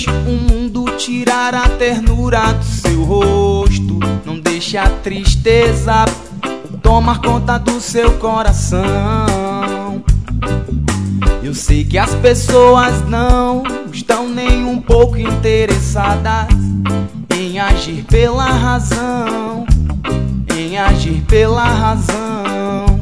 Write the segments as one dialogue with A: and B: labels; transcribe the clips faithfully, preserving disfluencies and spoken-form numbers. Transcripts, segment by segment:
A: deixe o mundo tirar a ternura do seu rosto. Não deixe a tristeza tomar conta do seu coração. Eu sei que as pessoas não estão nem um pouco interessadas em agir pela razão, em agir pela razão.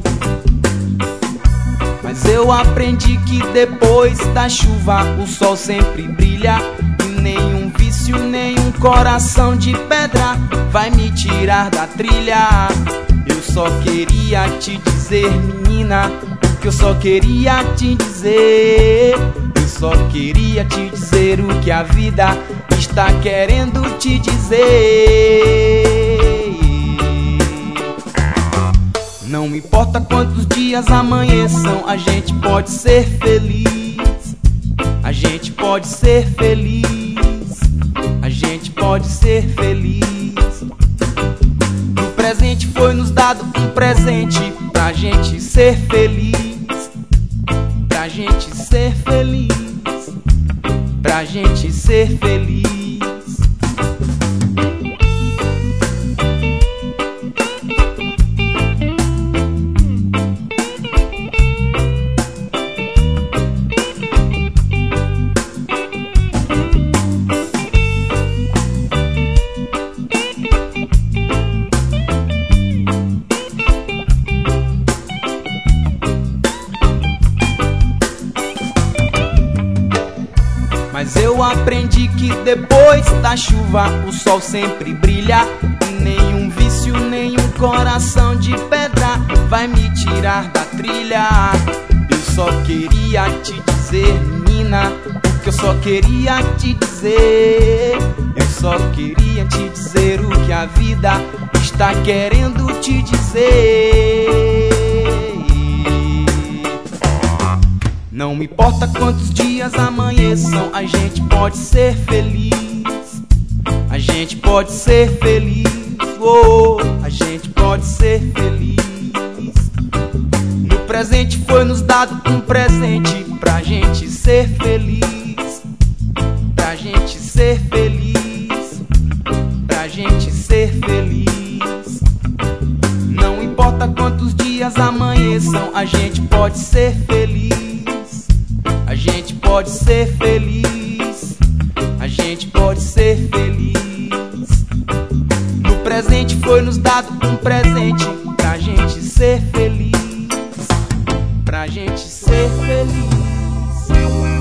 A: Mas eu aprendi que depois da chuva o sol sempre brilha, e nenhum vício, nenhum coração de pedra vai me tirar da trilha. Eu só queria te dizer, menina, o que eu só queria te dizer. Eu só queria te dizer o que a vida está querendo te dizer. Não importa quantos dias amanheçam, a gente pode ser feliz. A gente pode ser feliz. A gente pode ser feliz. No presente foi nos dado um presente pra gente ser feliz. Pra gente ser feliz. Pra gente ser feliz. Mas eu aprendi que depois da chuva o sol sempre brilha, e nenhum vício, nenhum coração de pedra vai me tirar da trilha. Eu só queria te dizer, menina, o que eu só queria te dizer. Eu só queria te dizer o que a vida está querendo te dizer. Não me importa quantos dias amanheçam, a gente pode ser feliz. A gente pode ser feliz. Oh, a gente pode ser feliz. No presente foi nos dado um presente pra gente ser feliz. Pra gente ser feliz. Pra gente ser feliz. Não importa quantos dias amanheçam, a gente pode ser feliz. A gente pode ser feliz. A gente pode ser feliz. No presente foi nos dado um presente pra gente ser feliz. Pra gente ser feliz.